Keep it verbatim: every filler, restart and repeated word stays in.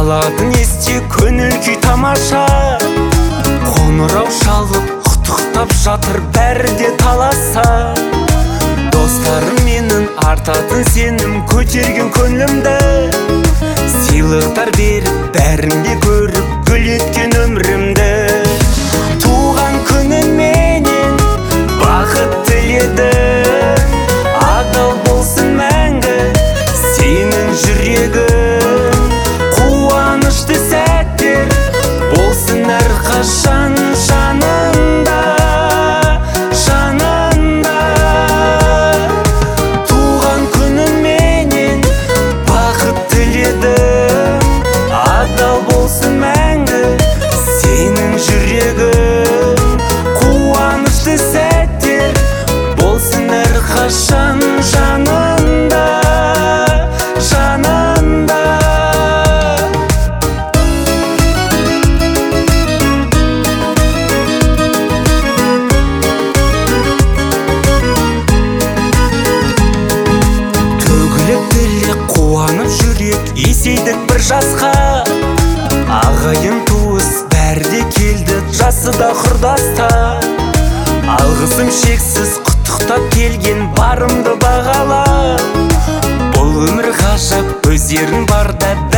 қалатын есте көңіл күй тамаша. Қоңырау шалып құттықтап жатыр бәрі де таласа. Достарым менің артатын сенім көтерген көңілімді. Сыйлықтар беріп бәріңде көріп гүл еткен өмірімді. Туған күніңменен бақыт тіледім, адал болсын мәңгі сенің жүрегің. Қуанышты сәттер болсын әрқашан жанында, жанында. Туған күніңменен бақыт тіледім, адал болсын мәңгі сенің жүрегің. Қуанышты сәттер болсын әрқашан жанында, жанында. Төгіліп тілек қуанып жүрек есейдік бір жасқа. Ағайын туыс бәрі де келді жасы да құрдаста. Алғысым шексіз құттықтап келген барымды бағала. Бұл өмір ғажап өздерің барда